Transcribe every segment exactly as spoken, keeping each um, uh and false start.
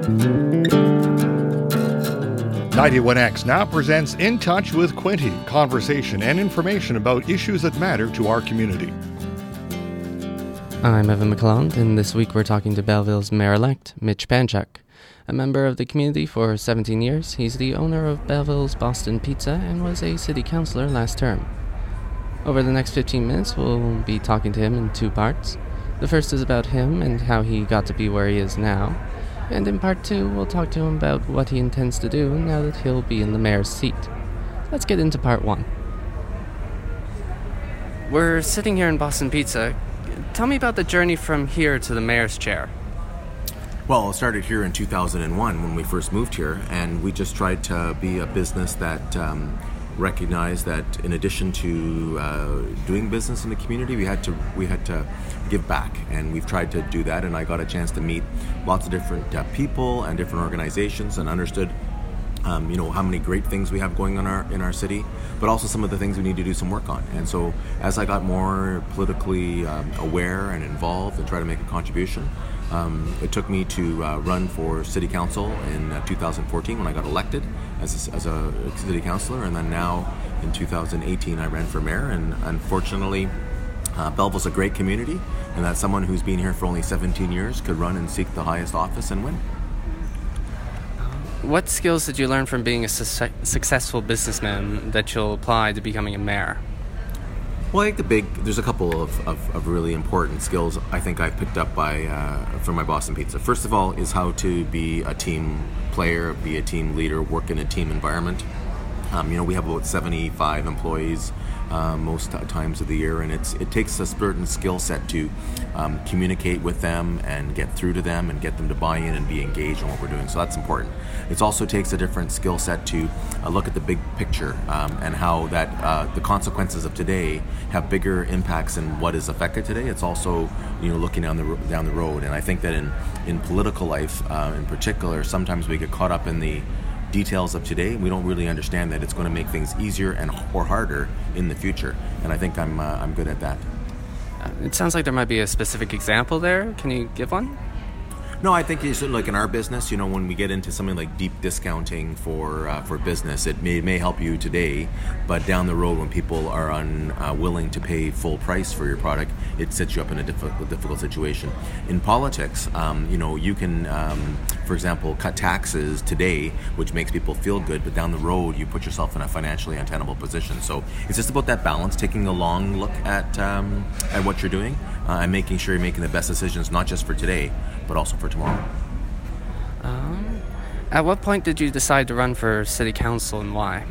ninety-one X now presents In Touch with Quinte, conversation and information about issues that matter to our community. I'm Evan McClelland, and this week we're talking to Belleville's mayor-elect, Mitch Panchuk. A member of the community for seventeen years, he's the owner of Belleville's Boston Pizza and was a city councillor last term. Over the next fifteen minutes, we'll be talking to him in two parts. The first is about him and how he got to be where he is now. And in part two, we'll talk to him about what he intends to do now that he'll be in the mayor's seat. Let's get into part one. We're sitting here in Boston Pizza. Tell me about the journey from here to the mayor's chair. Well, it started here in two thousand one when we first moved here, and we just tried to be a business that um, recognized that in addition to uh, doing business in the community, we had to we had to give back, and we've tried to do that. And I got a chance to meet lots of different uh, people and different organizations, and understood, um, you know, how many great things we have going on our in our city, but also some of the things we need to do some work on. And so, as I got more politically um, aware and involved, and try to make a contribution. Um, it took me to uh, run for city council in uh, two thousand fourteen when I got elected as a, as a city councillor, and then now in two thousand eighteen I ran for mayor. And unfortunately, uh, Belleville's a great community, and that someone who's been here for only seventeen years could run and seek the highest office and win. What skills did you learn from being a su- successful businessman that you'll apply to becoming a mayor? Well, I think the big, there's a couple of, of, of really important skills I think I've picked up by uh, from my Boston Pizza. First of all is how to be a team player, be a team leader, work in a team environment. Um, you know, we have about seventy-five employees uh, most times of the year, and it's it takes a certain skill set to um, communicate with them and get through to them and get them to buy in and be engaged in what we're doing. So that's important. It also takes a different skill set to uh, look at the big picture um, and how that uh, the consequences of today have bigger impacts than what is affected today. It's also, you know, looking down the down the road. And I think that in in political life, uh, in particular, sometimes we get caught up in the details of today. We don't really understand that it's going to make things easier and or harder in the future. And I think I'm uh, I'm good at that. Uh, it sounds like there might be a specific example there. Can you give one? No, I think it's like in our business, you know, when we get into something like deep discounting for uh, for business, it may may help you today, but down the road when people are unwilling uh, to pay full price for your product, it sets you up in a difficult difficult situation. In politics, um, you know, you can, um, for example, cut taxes today, which makes people feel good, but down the road you put yourself in a financially untenable position. So it's just about that balance, taking a long look at um, at what you're doing uh, and making sure you're making the best decisions, not just for today, but also for tomorrow. Um, at what point did you decide to run for city council, and why?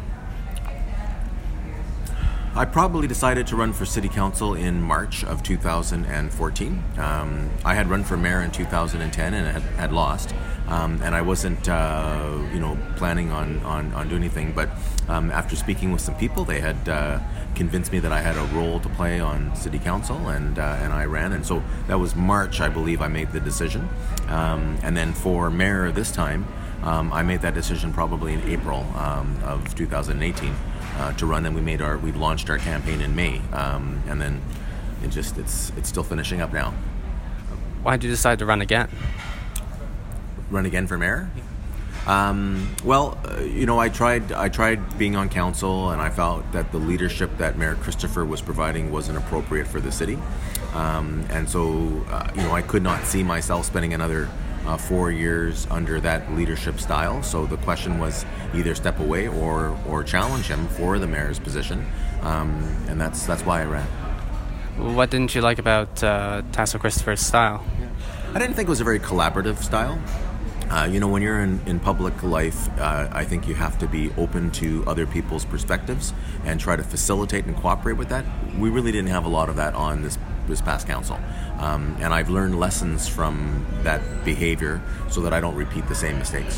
I probably decided to run for city council in March of two thousand fourteen. Um, I had run for mayor in two thousand ten and had, had lost. Um, and I wasn't, uh, you know, planning on, on, on doing anything. But um, after speaking with some people, they had uh, convinced me that I had a role to play on city council, and uh, and I ran. And so that was March, I believe, I made the decision. Um, and then for mayor this time, um, I made that decision probably in April um, of two thousand eighteen uh, to run. And we made our we launched our campaign in May, um, and then it just it's it's still finishing up now. Why did you decide to run again? Run again for mayor? Um, well, uh, you know, I tried I tried being on council, and I felt that the leadership that Mayor Christopher was providing wasn't appropriate for the city. Um, and so, uh, you know, I could not see myself spending another uh, four years under that leadership style. So the question was either step away or or challenge him for the mayor's position. Um, and that's that's why I ran. What didn't you like about uh, Tasso Christopher's style? I didn't think it was a very collaborative style. Uh, you know, when you're in, in public life, uh, I think you have to be open to other people's perspectives and try to facilitate and cooperate with that. We really didn't have a lot of that on this this past council. Um, and I've learned lessons from that behavior so that I don't repeat the same mistakes.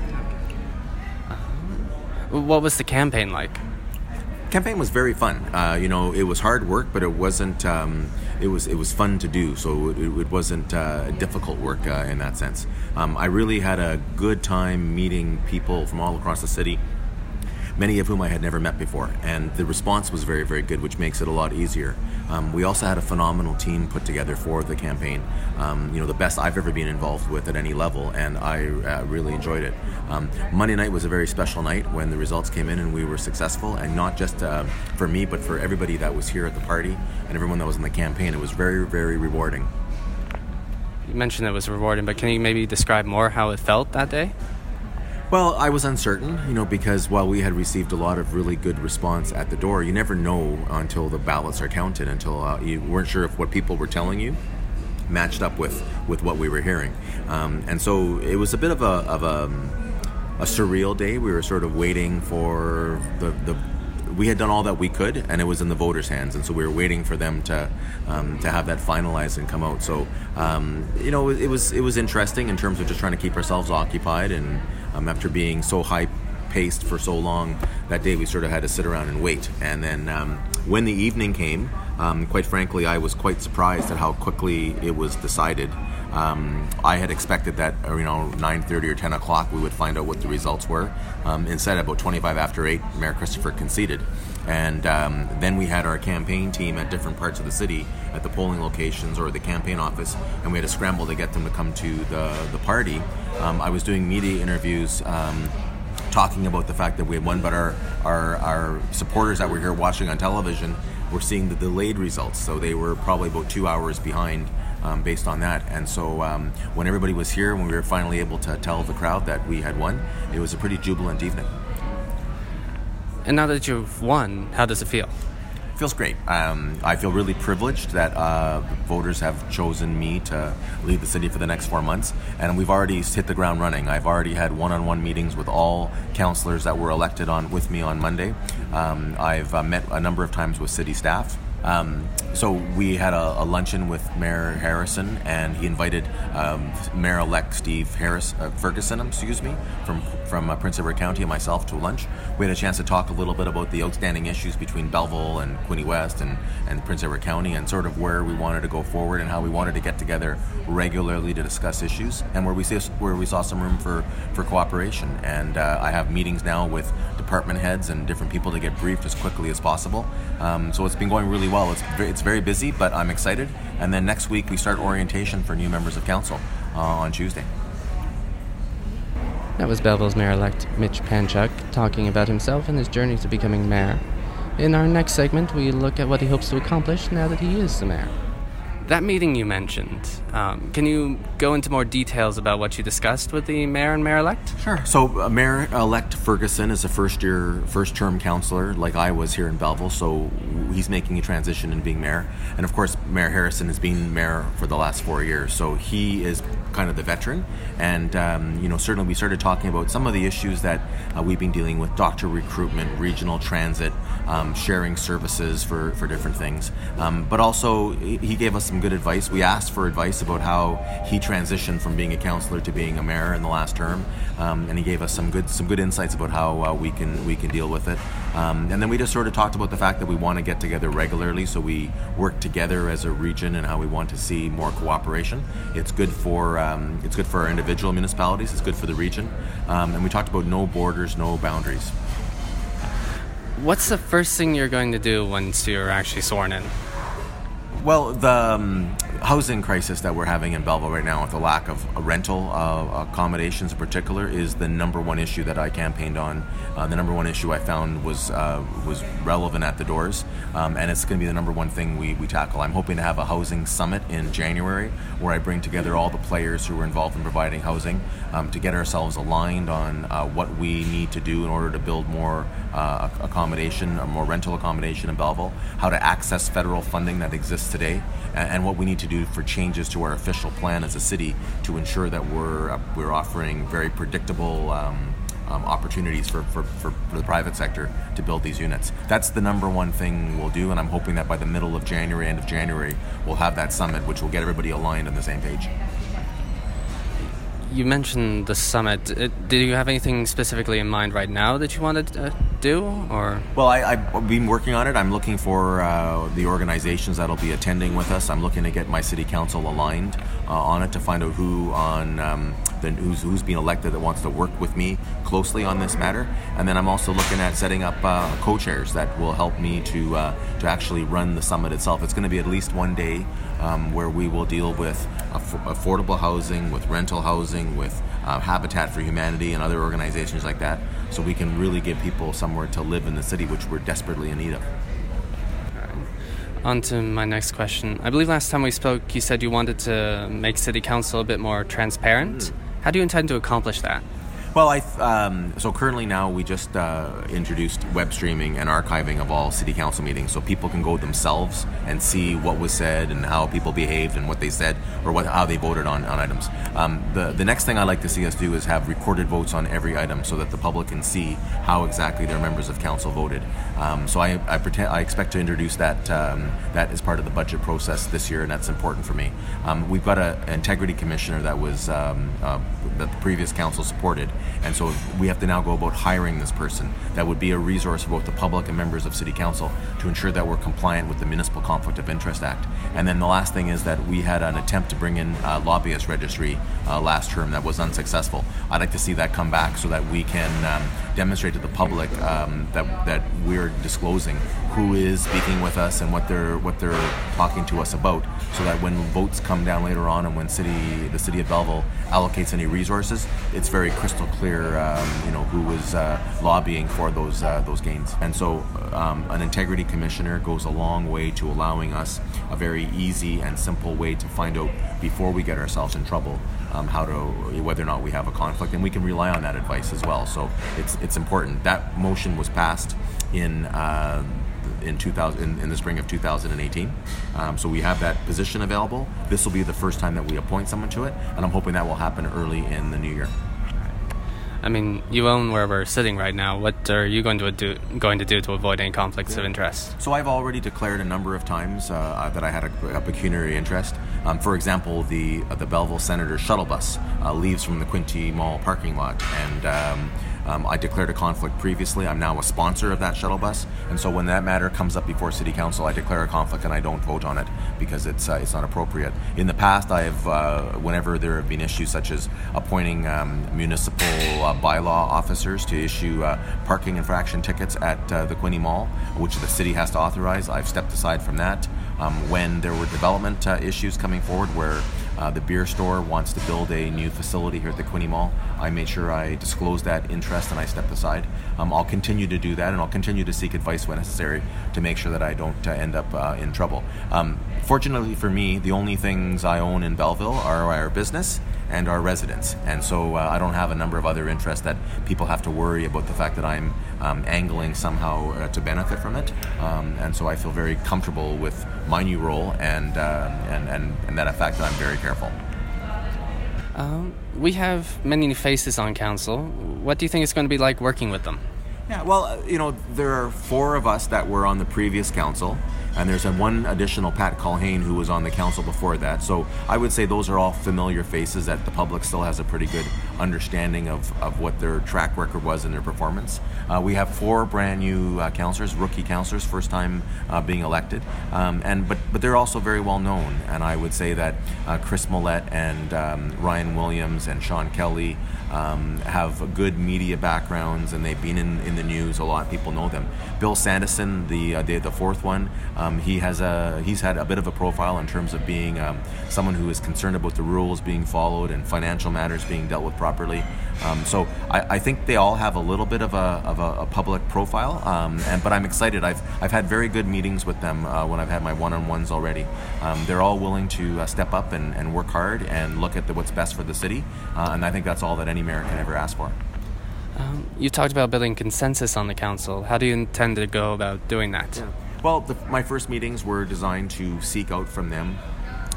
What was the campaign like? Campaign was very fun. Uh, you know, it was hard work, but it wasn't. Um, it was it was fun to do. So it, it wasn't uh, difficult work uh, in that sense. Um, I really had a good time meeting people from all across the city. many of whom I had never met before. And the response was very, very good, which makes it a lot easier. Um, we also had a phenomenal team put together for the campaign. Um, you know, the best I've ever been involved with at any level, and I uh, really enjoyed it. Um, Monday night was a very special night when the results came in and we were successful, and not just uh, for me, but for everybody that was here at the party and everyone that was in the campaign. It was very, very rewarding. You mentioned it was rewarding, but can you maybe describe more how it felt that day? Well, I was uncertain, you know, because while we had received a lot of really good response at the door, you never know until the ballots are counted, until uh, you weren't sure if what people were telling you matched up with, with what we were hearing. Um, and so it was a bit of a of a, a surreal day. We were sort of waiting for the, the we had done all that we could, and it was in the voters' hands, and so we were waiting for them to um, to have that finalized and come out. So um, you know, it was it was interesting in terms of just trying to keep ourselves occupied, and um, after being so high paced for so long that day, we sort of had to sit around and wait. And then um, when the evening came, um, quite frankly, I was quite surprised at how quickly it was decided. Um, I had expected that, you know, nine thirty or ten o'clock we would find out what the results were. Um, instead, about twenty-five after eight, Mayor Christopher conceded. And um, then we had our campaign team at different parts of the city, at the polling locations or the campaign office, and we had to scramble to get them to come to the, the party. Um, I was doing media interviews um, talking about the fact that we had won, but our, our, our supporters that were here watching on television were seeing the delayed results. So they were probably about two hours behind Um, based on that. And so um, when everybody was here, when we were finally able to tell the crowd that we had won, it was a pretty jubilant evening. And now that you've won, how does it feel? It feels great. Um, I feel really privileged that uh, voters have chosen me to lead the city for the next four months, and we've already hit the ground running. I've already had one-on-one meetings with all councillors that were elected on with me on Monday. Um, I've uh, met a number of times with city staff. Um, so we had a, a luncheon with Mayor Harrison, and he invited um, Mayor-elect Steve Harris, uh, Ferguson, excuse me, from from uh, Prince Edward County and myself to lunch. We had a chance to talk a little bit about the outstanding issues between Belleville and Quinte West and, and Prince Edward County, and sort of where we wanted to go forward and how we wanted to get together regularly to discuss issues, and where we see, where we saw some room for, for cooperation. And uh, I have meetings now with department heads and different people to get briefed as quickly as possible. Um, so it's been going really well. It's very, it's very busy, but I'm excited. And then next week we start orientation for new members of council uh, on Tuesday. That was Belleville's Mayor-elect Mitch Panchuk talking about himself and his journey to becoming mayor. In our next segment, we look at what he hopes to accomplish now that he is the mayor. That meeting you mentioned, um, can you go into more details about what you discussed with the mayor and mayor-elect? Sure. So uh, Mayor-elect Ferguson is a first-year, first-term councillor like I was here in Belleville, so he's making a transition in being mayor. And of course, Mayor Harrison has been mayor for the last four years, so he is kind of the veteran. And, um, you know, certainly we started talking about some of the issues that uh, we've been dealing with: doctor recruitment, regional transit, um, sharing services for, for different things. Um, but also, he gave us some good advice. We asked for advice about how he transitioned from being a councillor to being a mayor in the last term, um, and he gave us some good some good insights about how uh, we can we can deal with it. Um, and then we just sort of talked about the fact that we want to get together regularly, so we work together as a region, and how we want to see more cooperation. It's good for um, it's good for our individual municipalities. It's good for the region. Um, and we talked about no borders, no boundaries. What's the first thing you're going to do once you're actually sworn in? Well, the um, housing crisis that we're having in Belleville right now, with the lack of uh, rental uh, accommodations in particular, is the number one issue that I campaigned on. Uh, the number one issue I found was uh, was relevant at the doors, um, and it's going to be the number one thing we, we tackle. I'm hoping to have a housing summit in January where I bring together all the players who are involved in providing housing um, to get ourselves aligned on uh, what we need to do in order to build more uh, accommodation, or more rental accommodation in Belleville, how to access federal funding that exists today, and, and what we need to do for changes to our official plan as a city to ensure that we're uh, we're offering very predictable um, um, opportunities for, for, for, for the private sector to build these units. That's the number one thing we'll do, and I'm hoping that by the middle of January, end of January, we'll have that summit, which will get everybody aligned on the same page. You mentioned the summit. Did you have anything specifically in mind right now that you wanted uh, do, or? Well, I, I've been working on it. I'm looking for uh, the organizations that'll be attending with us. I'm looking to get my city council aligned uh, on it to find out who on um, the, who's who's being elected that wants to work with me closely on this matter. And then I'm also looking at setting up uh, co-chairs that will help me to uh, to actually run the summit itself. It's going to be at least one day um, where we will deal with aff- affordable housing, with rental housing, with uh, Habitat for Humanity and other organizations like that, so we can really give people somewhere to live in the city, which we're desperately in need of. On to my next question. I believe last time we spoke, you said you wanted to make City Council a bit more transparent. Mm. How do you intend to accomplish that? Well, I th- um, so currently now we just uh, introduced web streaming and archiving of all city council meetings, so people can go themselves and see what was said and how people behaved and what they said or what how they voted on, on items. Um, the the next thing I'd like to see us do is have recorded votes on every item so that the public can see how exactly their members of council voted. Um, so I I, pretend, I expect to introduce that um, that as part of the budget process this year, and that's important for me. Um, we've got an integrity commissioner that was um, uh, that the previous council supported. And so we have to now go about hiring this person that would be a resource for both the public and members of City Council to ensure that we're compliant with the Municipal Conflict of Interest Act. And then the last thing is that we had an attempt to bring in a lobbyist registry uh, last term that was unsuccessful. I'd like to see that come back so that we can um, demonstrate to the public um, that that we're disclosing who is speaking with us and what they're what they're talking to us about, so that when votes come down later on and when city the city of Belleville allocates any resources, it's very crystal clear, um, you know, who was uh, lobbying for those uh, those gains. And so, um, an integrity commissioner goes a long way to allowing us a very easy and simple way to find out before we get ourselves in trouble um, how to whether or not we have a conflict, and we can rely on that advice as well. So it's it's important. That motion was passed in. Uh, in two thousand in, in the spring of two thousand eighteen, um, so we have that position available. This will be the first time that we appoint someone to it, and I'm hoping that will happen early in the new year. I mean, you own where we're sitting right now. What are you going to do going to do to avoid any conflicts yeah. of interest? So I've already declared a number of times uh, that I had a, a pecuniary interest. Um, for example, the uh, the Belleville Senator shuttle bus uh, leaves from the Quinte Mall parking lot, and um, Um, I declared a conflict previously. I'm now a sponsor of that shuttle bus, and so when that matter comes up before City Council, I declare a conflict and I don't vote on it because it's uh, it's not appropriate. In the past, I have, uh, whenever there have been issues such as appointing um, municipal uh, bylaw officers to issue uh, parking infraction tickets at uh, the Quinte Mall, which the city has to authorize, I've stepped aside from that. Um, when there were development uh, issues coming forward where Uh, the beer store wants to build a new facility here at the Quinte Mall, I made sure I disclosed that interest and I stepped aside. Um, I'll continue to do that, and I'll continue to seek advice when necessary to make sure that I don't uh, end up uh, in trouble. Um, fortunately for me, the only things I own in Belleville are our business and our residents, and so uh, I don't have a number of other interests that people have to worry about the fact that I'm um, angling somehow uh, to benefit from it. Um, and so I feel very comfortable with my new role, and uh, and, and and that fact that I'm very careful. Um, we have many new faces on council. What do you think it's going to be like working with them? Yeah, well, uh, you know, there are four of us that were on the previous council, and there's a one additional, Pat Culhane, who was on the council before that. So I would say those are all familiar faces that the public still has a pretty good understanding of, of what their track record was in their performance. Uh, we have four brand new uh, councillors, rookie councillors, first time uh, being elected, um, and but but they're also very well known. And I would say that uh, Chris Millette and um, Ryan Williams and Sean Kelly um, have good media backgrounds, and they've been in, in the news. A lot of people know them. Bill Sanderson, the uh, the, the fourth one, um, he has a he's had a bit of a profile in terms of being um, someone who is concerned about the rules being followed and financial matters being dealt with properly. Um, so I, I think they all have a little bit of a of a, a public profile, um, and but I'm excited. I've I've had very good meetings with them uh, when I've had my one-on-ones already. Um, they're all willing to uh, step up and, and work hard and look at the, what's best for the city, uh, and I think that's all that any mayor can ever ask for. Um, you talked about building consensus on the council. How do you intend to go about doing that? Yeah. Well, the, my first meetings were designed to seek out from them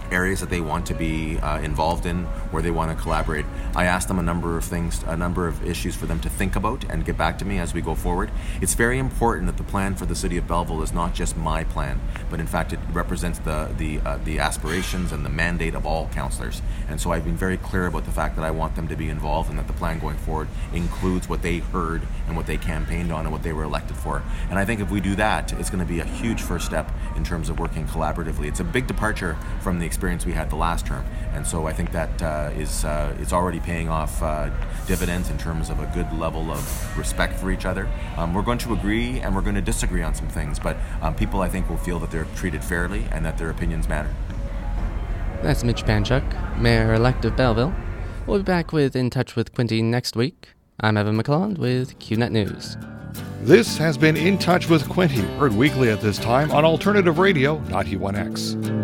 areas that they want to be uh, involved in, where they want to collaborate. I asked them a number of things, a number of issues for them to think about and get back to me as we go forward. It's very important that the plan for the City of Belleville is not just my plan, but in fact it represents the the uh, the aspirations and the mandate of all councillors. And so I've been very clear about the fact that I want them to be involved and that the plan going forward includes what they heard and what they campaigned on and what they were elected for. And I think if we do that, it's going to be a huge first step in terms of working collaboratively. It's a big departure from the experience we had the last term. And so I think that uh, is uh, it's already paying off uh, dividends in terms of a good level of respect for each other. Um, we're going to agree and we're going to disagree on some things, but um, people, I think, will feel that they're treated fairly and that their opinions matter. That's Mitch Panchuk, Mayor-elect of Belleville. We'll be back with In Touch with Quinte next week. I'm Evan McClelland with Q Net News. This has been In Touch with Quinte, heard weekly at this time on Alternative Radio ninety-one X.